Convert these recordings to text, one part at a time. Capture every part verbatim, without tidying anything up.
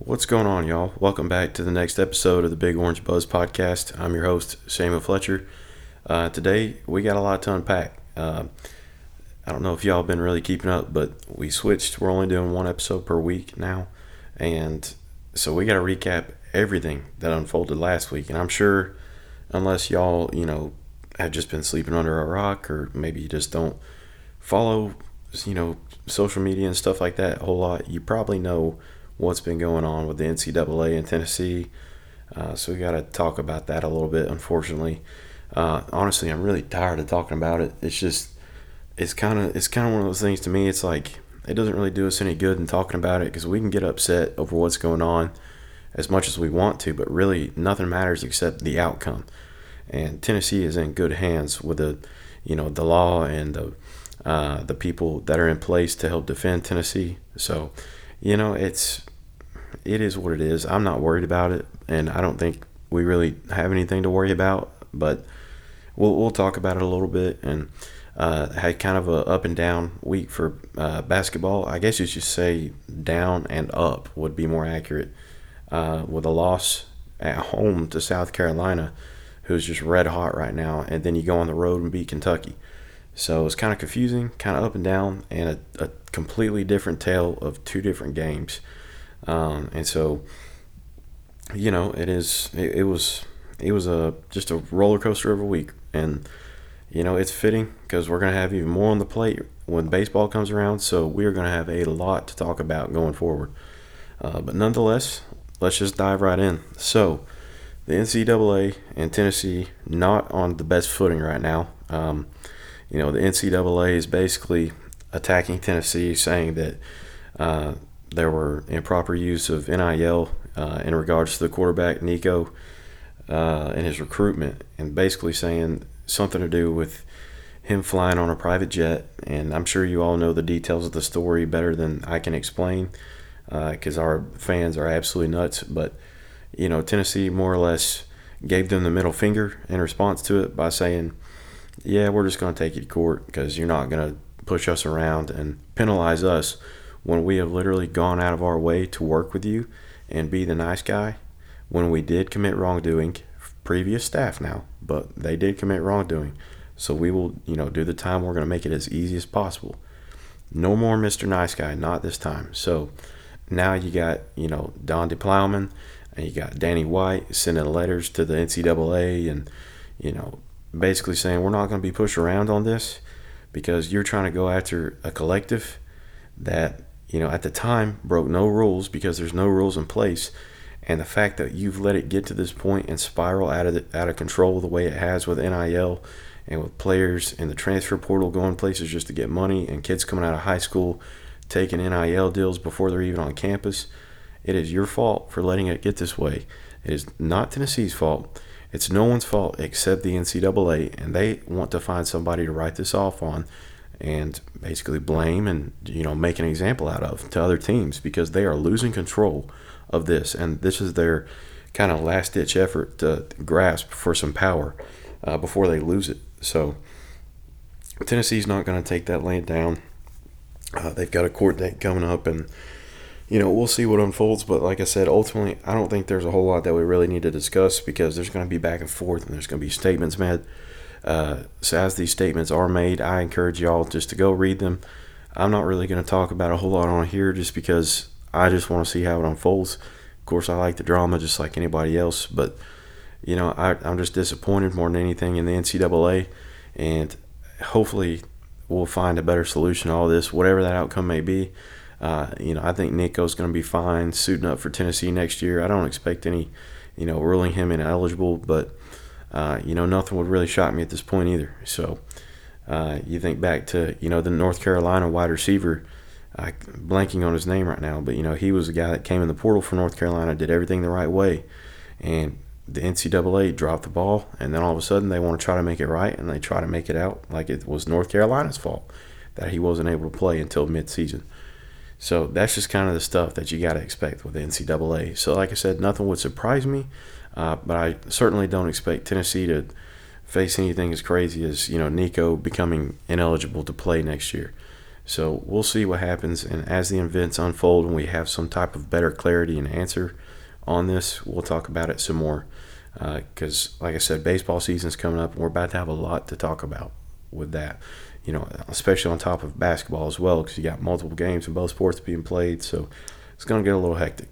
What's going on, y'all? Welcome back to the next episode of the Big Orange Buzz podcast. I'm your host, Samuel Fletcher. Uh, today, we got a lot to unpack. Uh, I don't know if y'all have been really keeping up, but we switched. We're only doing one episode per week now. And so we got to recap everything that unfolded last week. And I'm sure, unless y'all, you know, have just been sleeping under a rock, or maybe you just don't follow, you know, social media and stuff like that a whole lot, you probably know what's been going on with the N C double A in Tennessee. Uh, so we got to talk about that a little bit, unfortunately. Uh, honestly, I'm really tired of talking about it. It's just, it's kind of it's kind of one of those things to me. It's like, it doesn't really do us any good in talking about it, because we can get upset over what's going on as much as we want to, but really nothing matters except the outcome. And Tennessee is in good hands with the, you know, the law and the uh, the people that are in place to help defend Tennessee. So, you know, it's it is what it is. I'm not worried about it, and I don't think we really have anything to worry about. But we'll we'll talk about it a little bit. And uh, had kind of a up and down week for uh, basketball. I guess you should say down and up would be more accurate. Uh, with a loss at home to South Carolina, who's just red hot right now, and then you go on the road and beat Kentucky. So it's kind of confusing, kind of up and down, and a, a completely different tale of two different games. Um, and so, you know, it is. It, it was. It was a just a roller coaster of a week, and you know it's fitting because we're gonna have even more on the plate when baseball comes around. So we are gonna have a lot to talk about going forward. Uh, but nonetheless, let's just dive right in. So the N C double A and Tennessee not on the best footing right now. Um, you know, the N C double A is basically attacking Tennessee, saying that uh, there were improper use of N I L uh, in regards to the quarterback Nico uh, and his recruitment, and basically saying something to do with him flying on a private jet. And I'm sure you all know the details of the story better than I can explain, because uh, our fans are absolutely nuts. But you know, Tennessee more or less gave them the middle finger in response to it by saying, yeah, we're just going to take you to court because you're not going to push us around and penalize us when we have literally gone out of our way to work with you and be the nice guy when we did commit wrongdoing. Previous staff now, but they did commit wrongdoing. So we will, you know, do the time. We're going to make it as easy as possible. No more Mister Nice Guy, not this time. So now you got, you know, Donde Plowman, and you got Danny White sending letters to the N C double A and, you know, basically saying we're not going to be pushed around on this because you're trying to go after a collective that, you know, at the time broke no rules because there's no rules in place. And the fact that you've let it get to this point and spiral out of the, out of control the way it has with N I L and with players in the transfer portal going places just to get money, and kids coming out of high school taking N I L deals before they're even on campus, it is your fault for letting it get this way. It is not Tennessee's fault. It's no one's fault except the N C double A, and they want to find somebody to write this off on and basically blame and, you know, make an example out of to other teams, because they are losing control of this, and this is their kind of last-ditch effort to grasp for some power uh, before they lose it. So Tennessee's not going to take that land down. Uh, they've got a court date coming up, and you know, we'll see what unfolds. But like I said, ultimately, I don't think there's a whole lot that we really need to discuss, because there's going to be back and forth, and there's going to be statements made. Uh, so as these statements are made, I encourage y'all just to go read them. I'm not really going to talk about a whole lot on here just because I just want to see how it unfolds. Of course, I like the drama just like anybody else, but you know, I, I'm just disappointed more than anything in the N C double A, and hopefully we'll find a better solution to all this, whatever that outcome may be. Uh, you know, I think Nico's going to be fine suiting up for Tennessee next year. I don't expect any, you know, ruling him ineligible, but, uh, you know, nothing would really shock me at this point either. So uh, you think back to, you know, the North Carolina wide receiver, I'm blanking on his name right now, but, you know, he was a guy that came in the portal for North Carolina, did everything the right way, and the N C double A dropped the ball, and then all of a sudden they want to try to make it right, and they try to make it out like it was North Carolina's fault that he wasn't able to play until midseason. So that's just kind of the stuff that you got to expect with the N C double A. So like I said, nothing would surprise me, uh, but I certainly don't expect Tennessee to face anything as crazy as, you know, Nico becoming ineligible to play next year. So we'll see what happens, and as the events unfold and we have some type of better clarity and answer on this, we'll talk about it some more. Because, uh, like I said, baseball season's coming up, and we're about to have a lot to talk about with that. You know, especially on top of basketball as well, because you got multiple games in both sports being played, so it's going to get a little hectic.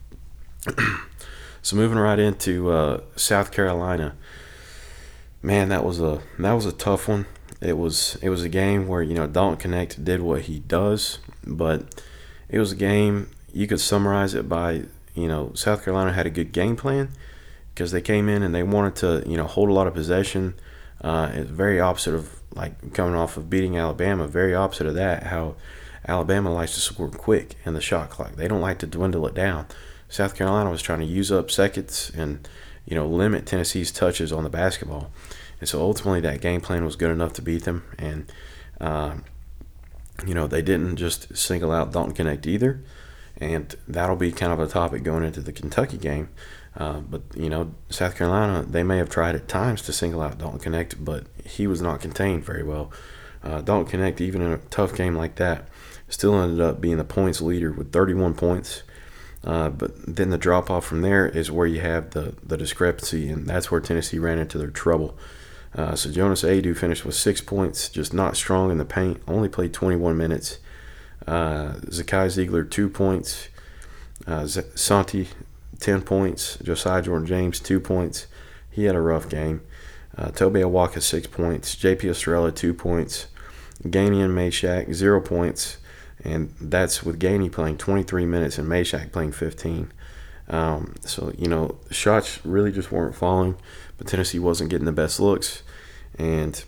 So moving right into uh, South Carolina, man, that was a that was a tough one. It was it was a game where, you know, Dalton Knecht did what he does, but it was a game, you could summarize it by, you know, South Carolina had a good game plan because they came in and they wanted to, you know, hold a lot of possession. Uh, it's very opposite of, like, coming off of beating Alabama, very opposite of that, how Alabama likes to score quick in the shot clock. They don't like to dwindle it down. South Carolina was trying to use up seconds and, you know, limit Tennessee's touches on the basketball. And so ultimately that game plan was good enough to beat them. And, uh, you know, they didn't just single out Dalton Knecht either. And that'll be kind of a topic going into the Kentucky game. Uh, but, you know, South Carolina, they may have tried at times to single out Dalton Knecht, but he was not contained very well. Uh, Dalton Knecht, even in a tough game like that, still ended up being the points leader with thirty-one points. Uh, but then the drop-off from there is where you have the, the discrepancy, and that's where Tennessee ran into their trouble. Uh, so Jonas Aidoo finished with six points, just not strong in the paint, only played twenty-one minutes. Uh, Zakai Ziegler, two points. Uh, Santi, ten points. Josiah Jordan-James, two points. He had a rough game. Uh, Tobe Awaka, six points. J P Estrella, two points. Gainey and Meshack, zero points. And that's with Gainey playing twenty-three minutes and Meshack playing fifteen. Um, so, you know, shots really just weren't falling, but Tennessee wasn't getting the best looks. And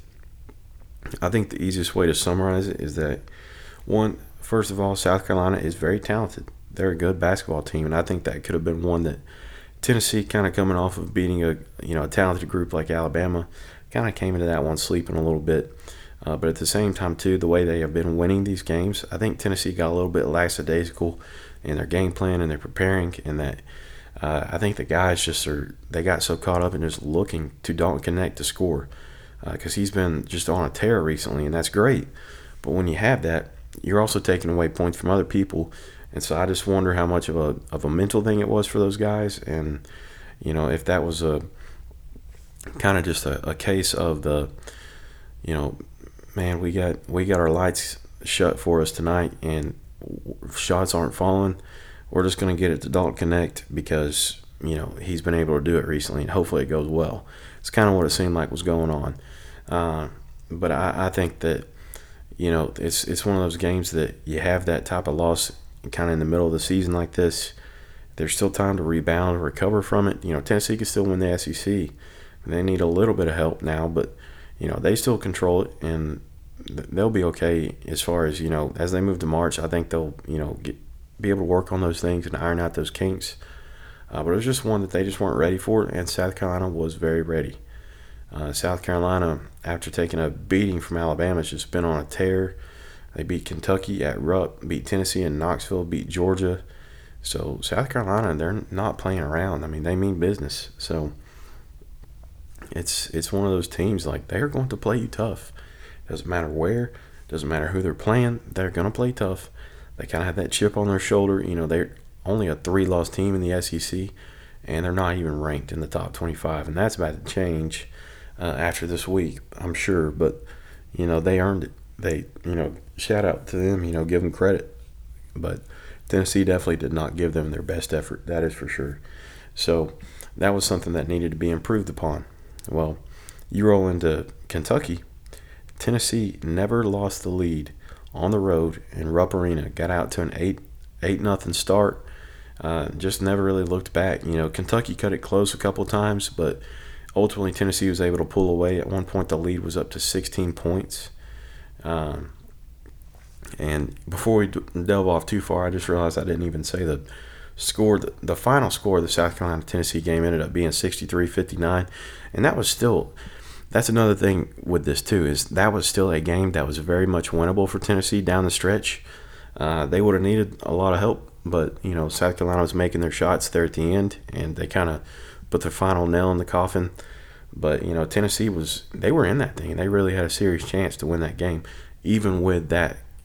I think the easiest way to summarize it is that, one, first of all, South Carolina is very talented. They're a good basketball team, and I think that could have been one that Tennessee, kind of coming off of beating a you know a talented group like Alabama, kind of came into that one sleeping a little bit. Uh, but at the same time, too, the way they have been winning these games, I think Tennessee got a little bit lackadaisical in their game plan and their preparing, and that uh, I think the guys just are they got so caught up in just looking to Dalton Knecht to score because uh, he's been just on a tear recently, and that's great. But when you have that, you're also taking away points from other people, and so I just wonder how much of a of a mental thing it was for those guys, and you know if that was a kind of just a, a case of the you know. Man, we got we got our lights shut for us tonight, and shots aren't falling. We're just going to get it to Dalton Knecht because you know he's been able to do it recently, and hopefully it goes well. It's kind of what it seemed like was going on. Uh, but I, I think that you know it's it's one of those games that you have that type of loss kind of in the middle of the season like this. There's still time to rebound and recover from it. You know, Tennessee can still win the S E C. They need a little bit of help now, but you know they still control it, and they'll be okay as far as, you know, as they move to March. I think they'll, you know, get, be able to work on those things and iron out those kinks. Uh, but it was just one that they just weren't ready for, and South Carolina was very ready. Uh, South Carolina, after taking a beating from Alabama, has just been on a tear. They beat Kentucky at Rupp, beat Tennessee in Knoxville, beat Georgia. So South Carolina, they're not playing around. I mean, they mean business. So it's it's one of those teams, like, they're going to play you tough. Doesn't matter where, doesn't matter who they're playing, they're going to play tough. They kind of have that chip on their shoulder. You know, they're only a three-loss team in the S E C, and they're not even ranked in the top twenty-five, and that's about to change uh, after this week, I'm sure. But, you know, they earned it. They, you know, shout out to them, you know, give them credit. But Tennessee definitely did not give them their best effort, that is for sure. So that was something that needed to be improved upon. Well, you roll into Kentucky. Tennessee never lost the lead on the road in Rupp Arena. Got out to an eight eight nothing start. Uh, just never really looked back. You know, Kentucky cut it close a couple of times, but ultimately Tennessee was able to pull away. At one point, the lead was up to sixteen points. Um, and before we delve off too far, I just realized I didn't even say the score. The, the final score of the South Carolina-Tennessee game ended up being sixty-three fifty-nine, and that was still – that's another thing with this too, is that was still a game that was very much winnable for Tennessee down the stretch. Uh, they would have needed a lot of help, but you know South Carolina was making their shots there at the end, and they kind of put the final nail in the coffin. But you know Tennessee was they were in that thing, and they really had a serious chance to win that game, even with that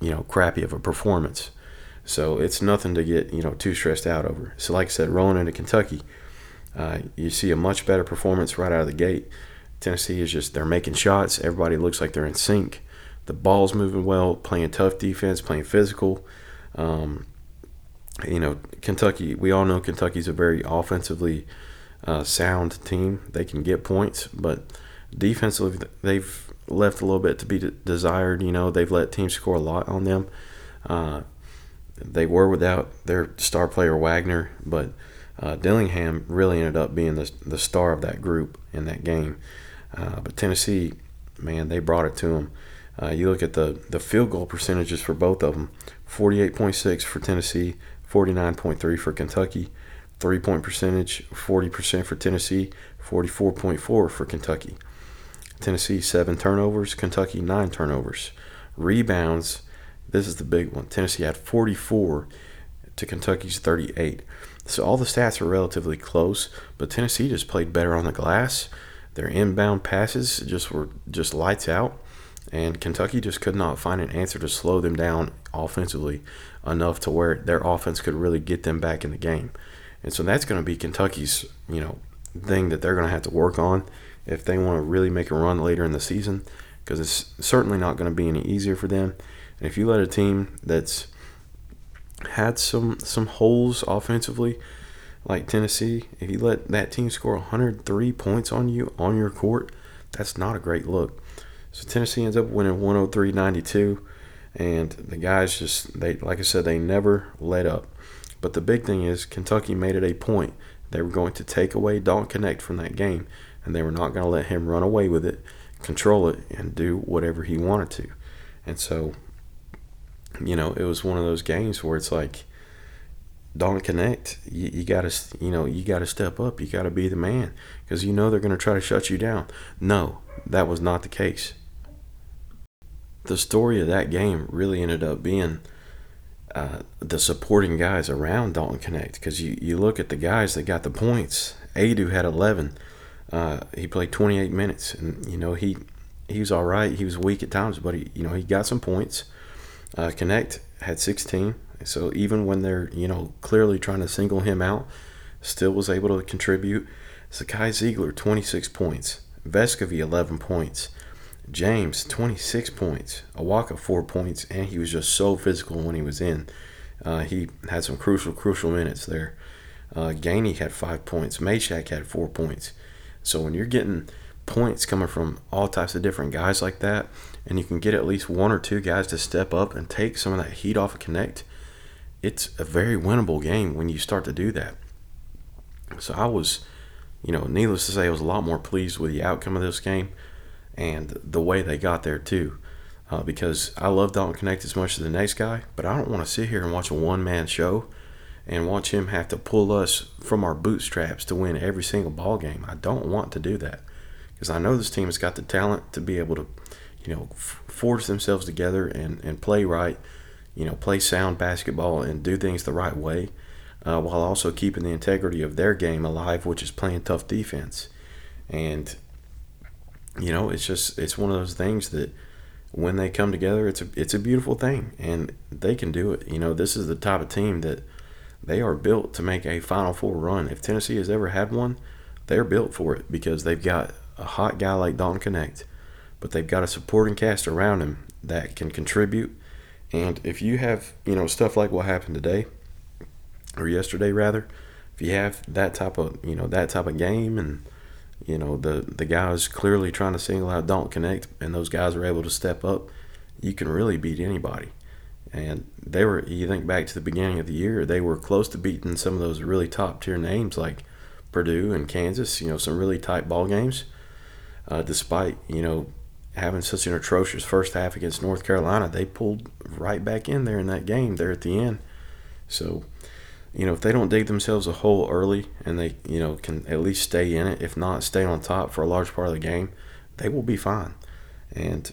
you know, crappy of a performance. So it's nothing to get, you know, too stressed out over. So like I said, rolling into Kentucky, uh, you see a much better performance right out of the gate. Tennessee is just, they're making shots. Everybody looks like they're in sync. The ball's moving well, playing tough defense, playing physical. Um, you know, Kentucky, we all know Kentucky's a very offensively uh, sound team. They can get points, but defensively, they've left a little bit to be desired. You know, they've let teams score a lot on them. Uh, they were without their star player Wagner, but uh, Dillingham really ended up being the, the star of that group in that game. Uh, but Tennessee, man, they brought it to them. Uh, you look at the, the field goal percentages for both of them, forty-eight point six for Tennessee, forty-nine point three for Kentucky. Three-point percentage, forty percent for Tennessee, forty-four point four for Kentucky. Tennessee, seven turnovers. Kentucky, nine turnovers. Rebounds, this is the big one. Tennessee had forty-four to Kentucky's thirty-eight. So all the stats are relatively close, but Tennessee just played better on the glass. Their inbound passes just were just lights out, and Kentucky just could not find an answer to slow them down offensively enough to where their offense could really get them back in the game. And so that's going to be Kentucky's, you know, thing that they're going to have to work on if they want to really make a run later in the season, because it's certainly not going to be any easier for them. And if you let a team that's had some some holes offensively, like Tennessee, if you let that team score one hundred three points on you on your court, that's not a great look. So Tennessee ends up winning one oh three ninety-two, and the guys just, they like I said, they never let up. But the big thing is Kentucky made it a point. They were going to take away Dalton Knecht from that game, and they were not going to let him run away with it, control it, and do whatever he wanted to. And so, you know, it was one of those games where it's like, Dalton Knecht, you, you got to, you know, you got to step up. You got to be the man, because you know they're going to try to shut you down. No, that was not the case. The story of that game really ended up being uh, the supporting guys around Dalton Knecht, because you, you look at the guys that got the points. Adu had eleven. Uh, he played twenty-eight minutes, and you know he he was all right. He was weak at times, but he you know he got some points. Uh, Knecht had sixteen. So even when they're, you know, clearly trying to single him out, still was able to contribute. Zakai Ziegler, twenty-six points. Vescovy, eleven points. James, twenty-six points. Awaka, four points. And he was just so physical when he was in. Uh, he had some crucial, crucial minutes there. Uh, Gainey had five points. Meshack had four points. So when you're getting points coming from all types of different guys like that, and you can get at least one or two guys to step up and take some of that heat off of Knecht, it's a very winnable game when you start to do that. So I was, you know, needless to say, I was a lot more pleased with the outcome of this game and the way they got there too. Uh, because I love Dalton Knecht as much as the next guy, but I don't want to sit here and watch a one-man show and watch him have to pull us from our bootstraps to win every single ball game. I don't want to do that, because I know this team has got the talent to be able to, you know, f- force themselves together and, and play right, you know, play sound basketball and do things the right way, uh, while also keeping the integrity of their game alive, which is playing tough defense. And, you know, it's just, it's one of those things that when they come together, it's a, it's a beautiful thing, and they can do it. You know, this is the type of team that they are built to make a Final Four run. If Tennessee has ever had one, they're built for it, because they've got a hot guy like Dalton Knecht, but they've got a supporting cast around him that can contribute. And if you have, you know, stuff like what happened today, or yesterday rather, if you have that type of, you know, that type of game, and, you know, the, the guys clearly trying to single out Dalton Knecht, and those guys are able to step up, you can really beat anybody. And they were, you think back to the beginning of the year, they were close to beating some of those really top-tier names like Purdue and Kansas, you know, some really tight ball games, uh, despite, you know, having such an atrocious first half against North Carolina. They pulled right back in there in that game there at the end. So, you know, if they don't dig themselves a hole early and they, you know, can at least stay in it, if not stay on top for a large part of the game, they will be fine. And,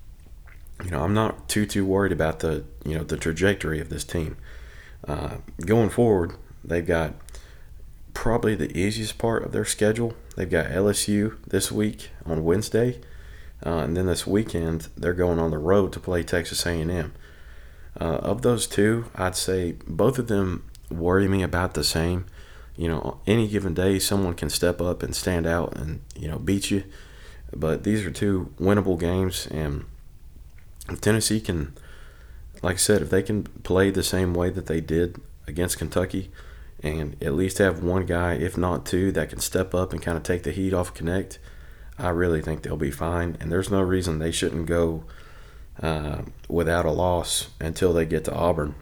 you know, I'm not too, too worried about the, you know, the trajectory of this team. Uh, going forward, they've got probably the easiest part of their schedule. They've got L S U this week on Wednesday. Uh, and then this weekend, they're going on the road to play Texas A and M. Uh, of those two, I'd say both of them worry me about the same. You know, any given day, someone can step up and stand out and, you know, beat you. But these are two winnable games, and if Tennessee can, like I said, if they can play the same way that they did against Kentucky and at least have one guy, if not two, that can step up and kind of take the heat off Connect, I really think they'll be fine. And there's no reason they shouldn't go uh, without a loss until they get to Auburn.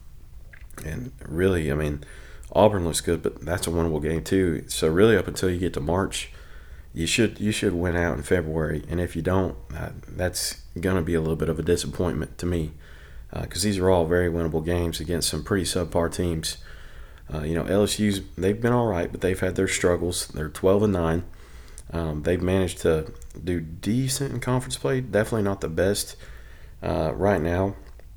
And really, I mean, Auburn looks good, but that's a winnable game too. So really, up until you get to March, you should you should win out in February. And if you don't, uh, that's going to be a little bit of a disappointment to me, because uh, these are all very winnable games against some pretty subpar teams. Uh, you know, L S U's, they've been all right, but they've had their struggles. They're twelve and nine. Um, they've managed to do decent in conference play. Definitely not the best uh, right now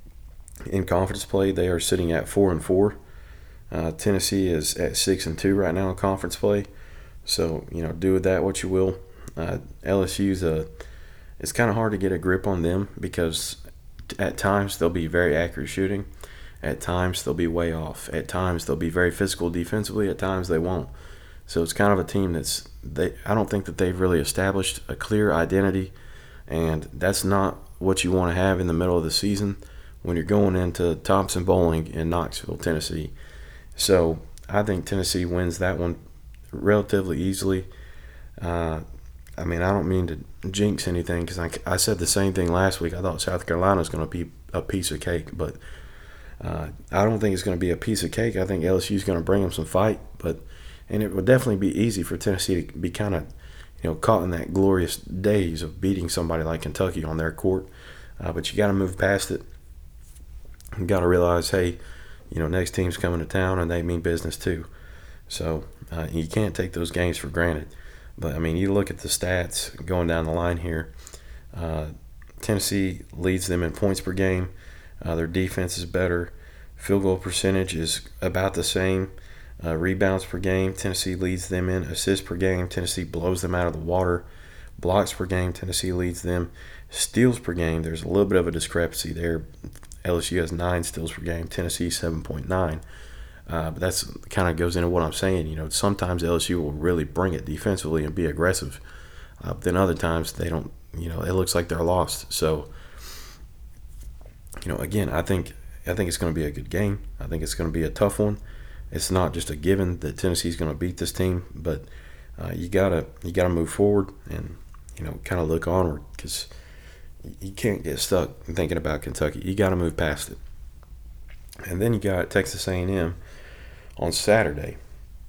in conference play. They are sitting at four and four. Uh, Tennessee is at six and two right now in conference play. So, you know, do with that what you will. Uh, L S U's a, it's kind of hard to get a grip on them because at times they'll be very accurate shooting. At times they'll be way off. At times they'll be very physical defensively. At times they won't. So it's kind of a team that's they. I don't think that they've really established a clear identity, and that's not what you want to have in the middle of the season when you're going into Thompson Bowling in Knoxville, Tennessee. So I think Tennessee wins that one relatively easily. Uh, I mean, I don't mean to jinx anything because I, I said the same thing last week. I thought South Carolina was going to be a piece of cake, but uh, I don't think it's going to be a piece of cake. I think L S U is going to bring them some fight, but and it would definitely be easy for Tennessee to be kind of, you know, caught in that glorious days of beating somebody like Kentucky on their court. Uh, but you got to move past it. You got to realize, hey, you know, next team's coming to town and they mean business too. So uh, you can't take those games for granted. But, I mean, you look at the stats going down the line here. Uh, Tennessee leads them in points per game. Uh, their defense is better. Field goal percentage is about the same. Uh, rebounds per game, Tennessee leads them in. Assists per game, Tennessee blows them out of the water. Blocks per game, Tennessee leads them. Steals per game, there's a little bit of a discrepancy there. L S U has nine steals per game, Tennessee seven point nine. Uh, but that's kind of goes into what I'm saying. You know, sometimes L S U will really bring it defensively and be aggressive. Uh, but then other times they don't. You know, it looks like they're lost. So, you know, again, I think I think it's going to be a good game. I think it's going to be a tough one. It's not just a given that Tennessee's going to beat this team, but uh, you gotta you gotta move forward and, you know, kind of look onward, because you can't get stuck thinking about Kentucky. You got to move past it. And then you got Texas A and M on Saturday,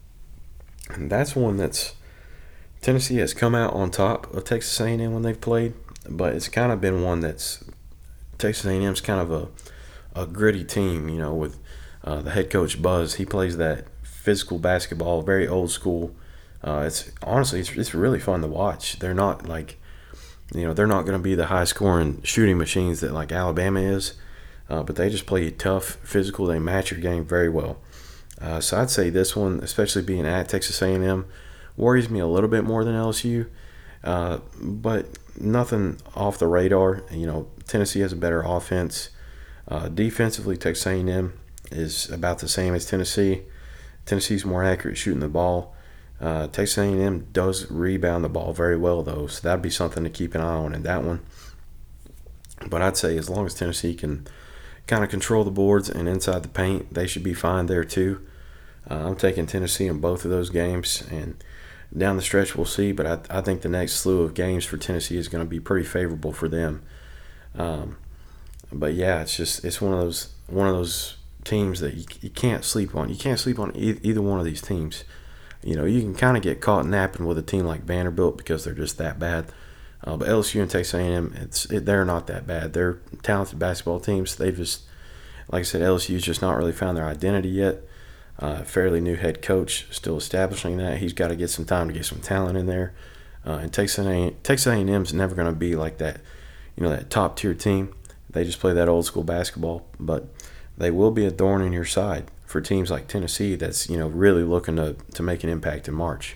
and that's one that's Tennessee has come out on top of Texas A and M when they've played, but it's kind of been one that's Texas A and M's kind of a a gritty team, you know, with uh, the head coach Buzz. He plays that physical basketball, very old school. Uh, it's honestly, it's, it's really fun to watch. They're not like, you know, they're not going to be the high scoring shooting machines that like Alabama is, uh, but they just play tough, physical. They match your game very well. Uh, so I'd say this one, especially being at Texas A and M, worries me a little bit more than L S U, uh, but nothing off the radar. You know, Tennessee has a better offense. Uh, defensively, Texas A and M is about the same as Tennessee. Tennessee's more accurate shooting the ball. Uh, Texas A and M does rebound the ball very well, though, so that'd be something to keep an eye on in that one. But I'd say as long as Tennessee can kind of control the boards and inside the paint, they should be fine there too. Uh, I'm taking Tennessee in both of those games, and down the stretch we'll see, but I, I think the next slew of games for Tennessee is going to be pretty favorable for them. Um, but yeah, it's just it's one of those one of those teams that you, you can't sleep on. You can't sleep on e- either one of these teams. You know, you can kind of get caught napping with a team like Vanderbilt because they're just that bad. Uh, but L S U and Texas A and M, it's it, they're not that bad. They're talented basketball teams. They just, like I said, L S U's just not really found their identity yet. Uh, fairly new head coach, still establishing that. He's got to get some time to get some talent in there. Uh, and Texas A and M's never going to be like that, you know, that top tier team. They just play that old school basketball, but they will be a thorn in your side for teams like Tennessee that's, you know, really looking to, to make an impact in March.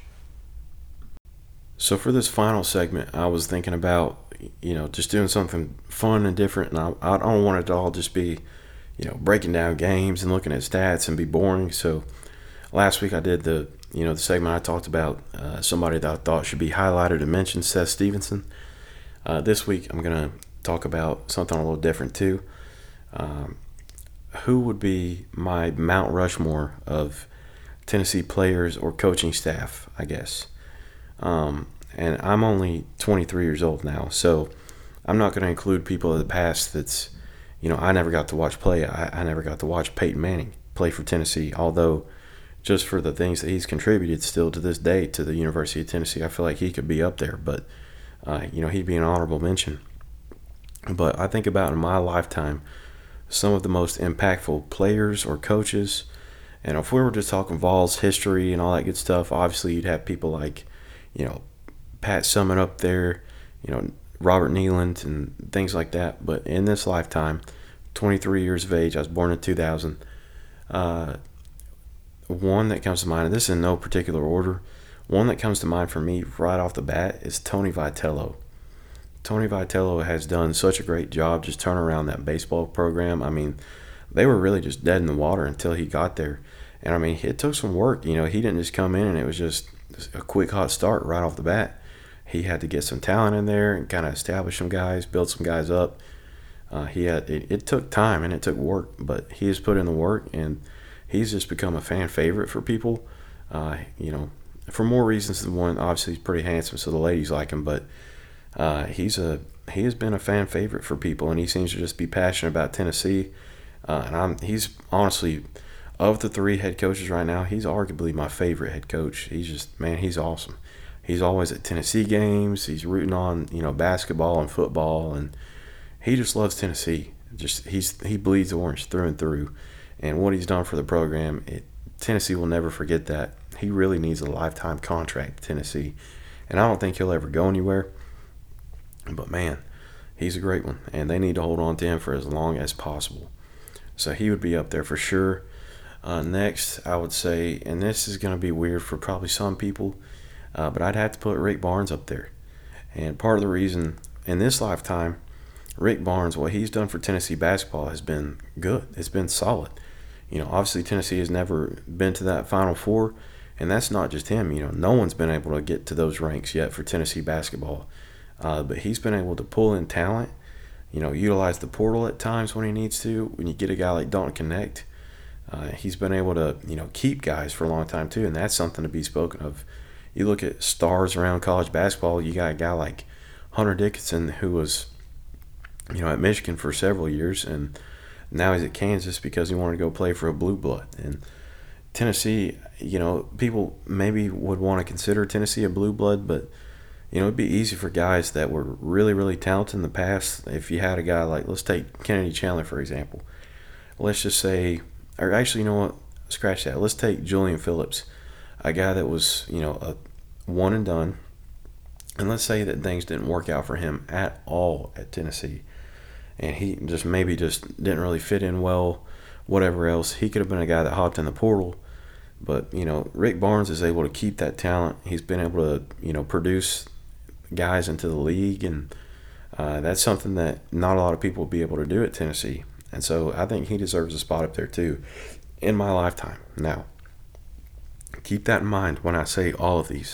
So for this final segment, I was thinking about, you know, just doing something fun and different, and I, I don't want it to all just be, you know, breaking down games and looking at stats and be boring. So last week I did the, you know, the segment I talked about uh, somebody that I thought should be highlighted and mentioned, Seth Stevenson. Uh, this week I'm going to talk about something a little different too. Um, who would be my Mount Rushmore of Tennessee players or coaching staff, I guess. Um, and I'm only twenty-three years old now, so I'm not going to include people of the past that's, you know, I never got to watch play. I, I never got to watch Peyton Manning play for Tennessee, although just for the things that he's contributed still to this day to the University of Tennessee, I feel like he could be up there, but, uh, you know, he'd be an honorable mention. But I think about in my lifetime, some of the most impactful players or coaches. And if we were just talking Vols history and all that good stuff, obviously you'd have people like, you know, Pat Summitt up there, you know, Robert Neyland and things like that. But in this lifetime, twenty-three years of age, I was born in two thousand. Uh, one that comes to mind, and this is in no particular order, one that comes to mind for me right off the bat is Tony Vitello. Tony Vitello has done such a great job just turning around that baseball program. I mean, they were really just dead in the water until he got there. And, I mean, it took some work. You know, he didn't just come in and it was just a quick, hot start right off the bat. He had to get some talent in there and kind of establish some guys, build some guys up. Uh, he had it, it took time and it took work, but he has put in the work, and he's just become a fan favorite for people. Uh, you know, for more reasons than one. Obviously, he's pretty handsome, so the ladies like him, but uh, he's a he has been a fan favorite for people, and he seems to just be passionate about Tennessee. Uh, and I'm he's honestly, of the three head coaches right now, he's arguably my favorite head coach. He's just, man, he's awesome. He's always at Tennessee games. He's rooting on, you know, basketball and football, and he just loves Tennessee. Just he's he bleeds orange through and through, and what he's done for the program, it, Tennessee will never forget that. He really needs a lifetime contract at Tennessee, and I don't think he'll ever go anywhere. But man, he's a great one, and they need to hold on to him for as long as possible. So he would be up there for sure. Uh, next, I would say, and this is going to be weird for probably some people, uh, but I'd have to put Rick Barnes up there. And part of the reason in this lifetime, Rick Barnes, what he's done for Tennessee basketball has been good. It's been solid. You know, obviously Tennessee has never been to that Final Four, and that's not just him. You know, no one's been able to get to those ranks yet for Tennessee basketball. Uh, but he's been able to pull in talent, you know, utilize the portal at times when he needs to. When you get a guy like Dalton Connect, uh, he's been able to, you know, keep guys for a long time too, and that's something to be spoken of. You look at stars around college basketball, you got a guy like Hunter Dickinson, who was, you know, at Michigan for several years, and now he's at Kansas because he wanted to go play for a blue blood. And Tennessee, you know, people maybe would want to consider Tennessee a blue blood, but you know, it'd be easy for guys that were really, really talented in the past. If you had a guy like, let's take Kennedy Chandler, for example. Let's just say, or actually, you know what? Scratch that. Let's take Julian Phillips, a guy that was, you know, a one and done. And let's say that things didn't work out for him at all at Tennessee. And he just maybe just didn't really fit in well, whatever else. He could have been a guy that hopped in the portal. But, you know, Rick Barnes is able to keep that talent. He's been able to, you know, produce guys into the league, and uh, that's something that not a lot of people will be able to do at Tennessee. And so I think he deserves a spot up there too in my lifetime. Now, keep that in mind when I say all of these.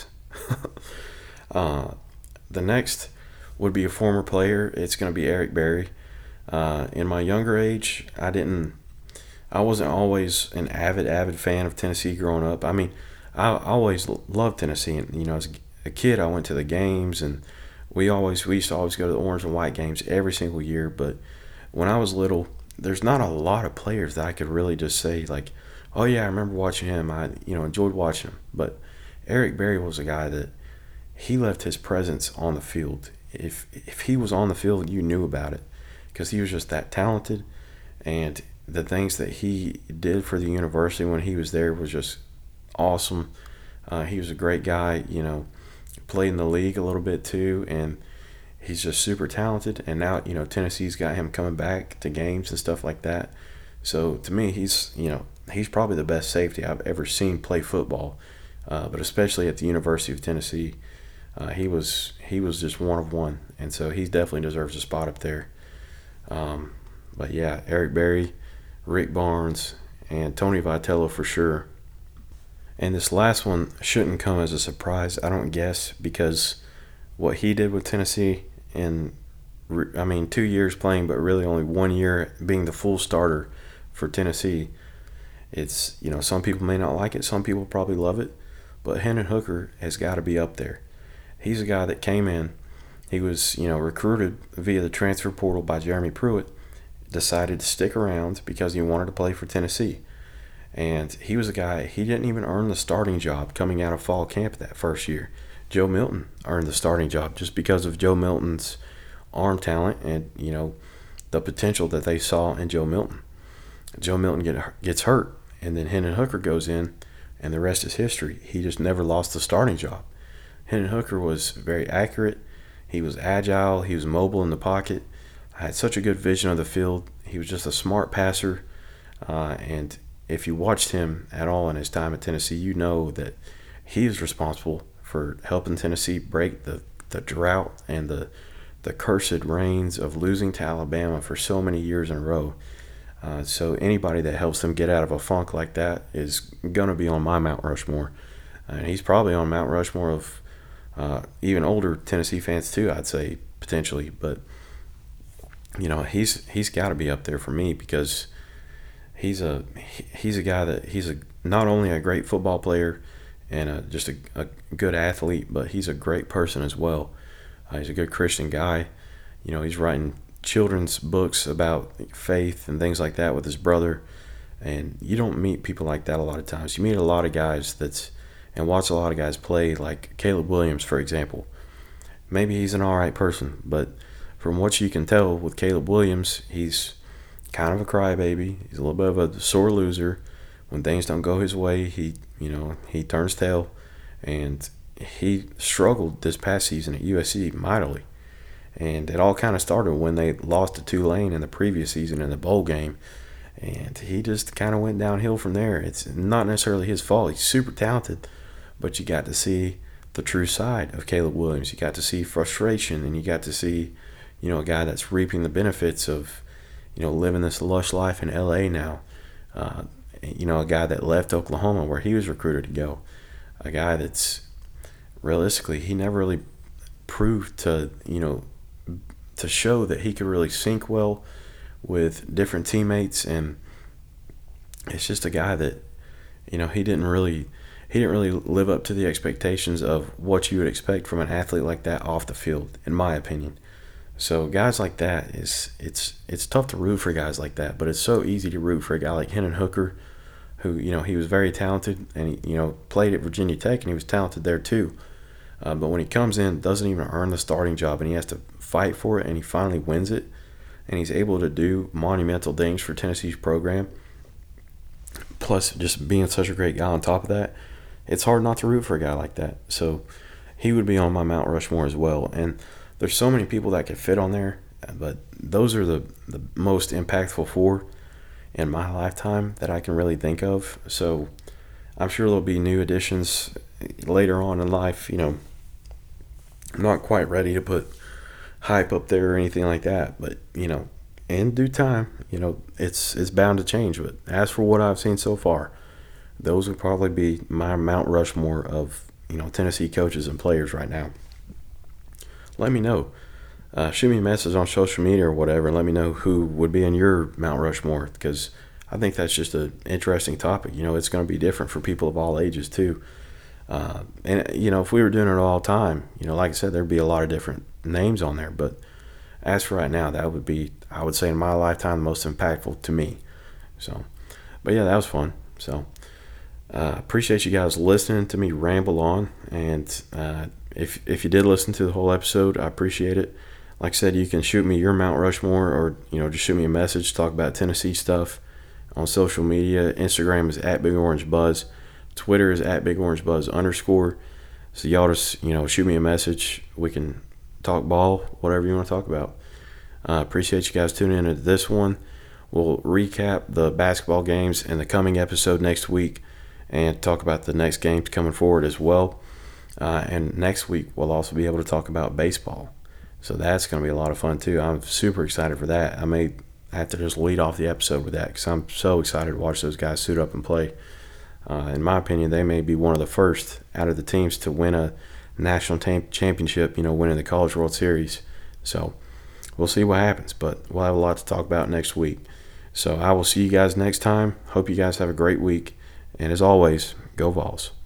uh, the next would be a former player. It's going to be Eric Berry. Uh, in my younger age, I didn't I wasn't always an avid, avid fan of Tennessee growing up. I mean, I, I always loved Tennessee. And, you know, as a kid, I went to the games, and we always we used to always go to the orange and white games every single year. But when I was little, there's not a lot of players that I could really just say, like, oh, yeah, I remember watching him. I, you know, enjoyed watching him. But Eric Berry was a guy that he left his presence on the field. If, if he was on the field, you knew about it because he was just that talented, and the things that he did for the university when he was there was just awesome. Uh, he was a great guy, you know, played in the league a little bit too, and he's just super talented. And now, you know, Tennessee's got him coming back to games and stuff like that. So to me, he's, you know, he's probably the best safety I've ever seen play football, uh, but especially at the University of Tennessee. Uh, he was he was just one of one, and so he definitely deserves a spot up there. Um, but yeah, Eric Berry, Rick Barnes, and Tony Vitello for sure. And this last one shouldn't come as a surprise, I don't guess, because what he did with Tennessee in, I mean, two years playing, but really only one year being the full starter for Tennessee. It's, you know, some people may not like it, some people probably love it, but Hendon Hooker has got to be up there. He's a guy that came in, he was, you know, recruited via the transfer portal by Jeremy Pruitt, decided to stick around because he wanted to play for Tennessee. And he was a guy, he didn't even earn the starting job coming out of fall camp that first year. Joe Milton earned the starting job just because of Joe Milton's arm talent and, you know, the potential that they saw in Joe Milton. Joe Milton get, gets hurt, and then Hendon Hooker goes in, and the rest is history. He just never lost the starting job. Hendon Hooker was very accurate. He was agile. He was mobile in the pocket. Had such a good vision of the field. He was just a smart passer, uh, and if you watched him at all in his time at Tennessee, you know that he is responsible for helping Tennessee break the, the drought and the the cursed reigns of losing to Alabama for so many years in a row. Uh, so anybody that helps them get out of a funk like that is going to be on my Mount Rushmore. And he's probably on Mount Rushmore of uh, even older Tennessee fans too, I'd say, potentially. But, you know, he's he's got to be up there for me because he's a he's a guy that he's a not only a great football player and a, just a, a good athlete, but he's a great person as well. Uh, he's a good Christian guy. You know, he's writing children's books about faith and things like that with his brother. And you don't meet people like that a lot of times. You meet a lot of guys that's and watch a lot of guys play, like Caleb Williams, for example. Maybe he's an all right person, but from what you can tell with Caleb Williams, he's kind of a crybaby. He's a little bit of a sore loser. When things don't go his way, he, you know, he turns tail. And he struggled this past season at U S C mightily. And it all kind of started when they lost to Tulane in the previous season in the bowl game. And he just kind of went downhill from there. It's not necessarily his fault. He's super talented. But you got to see the true side of Caleb Williams. You got to see frustration, and you got to see, you know, a guy that's reaping the benefits of, you know, living this lush life in L A now. Uh, you know, a guy that left Oklahoma where he was recruited to go. A guy that's, realistically, he never really proved to, you know, to show that he could really sync well with different teammates. And it's just a guy that, you know, he didn't really he didn't really live up to the expectations of what you would expect from an athlete like that off the field, in my opinion. So guys like that, is it's it's tough to root for guys like that, but it's so easy to root for a guy like Hendon Hooker, who, you know, he was very talented, and he, you know, played at Virginia Tech, and he was talented there too. Uh, but when he comes in, doesn't even earn the starting job, and he has to fight for it, and he finally wins it, and he's able to do monumental things for Tennessee's program. Plus, just being such a great guy on top of that, it's hard not to root for a guy like that. So he would be on my Mount Rushmore as well. And there's so many people that could fit on there, but those are the, the most impactful four in my lifetime that I can really think of. So I'm sure there'll be new additions later on in life. You know, I'm not quite ready to put hype up there or anything like that, but, you know, in due time, you know, it's it's bound to change. But as for what I've seen so far, those would probably be my Mount Rushmore of, you know, Tennessee coaches and players right now. Let me know. Uh, shoot me a message on social media or whatever, and let me know who would be in your Mount Rushmore, because I think that's just an interesting topic. You know, it's going to be different for people of all ages too. Uh, and, you know, if we were doing it all the time, you know, like I said, there'd be a lot of different names on there. But as for right now, that would be, I would say in my lifetime, the most impactful to me. So, but yeah, that was fun. So, uh, appreciate you guys listening to me ramble on. And uh, if if you did listen to the whole episode, I appreciate it. Like I said, you can shoot me your Mount Rushmore, or, you know, just shoot me a message, talk about Tennessee stuff on social media. Instagram is at Big Orange Buzz. Twitter is at Big Orange Buzz underscore. So y'all just, you know, shoot me a message. We can talk ball, whatever you want to talk about. Uh, appreciate you guys tuning in to this one. We'll recap the basketball games in the coming episode next week and talk about the next games coming forward as well. Uh, and next week, we'll also be able to talk about baseball. So that's going to be a lot of fun too. I'm super excited for that. I may I have to just lead off the episode with that because I'm so excited to watch those guys suit up and play. Uh, in my opinion, they may be one of the first out of the teams to win a national tam- championship, you know, winning the College World Series. So we'll see what happens, but we'll have a lot to talk about next week. So I will see you guys next time. Hope you guys have a great week. And as always, go Vols.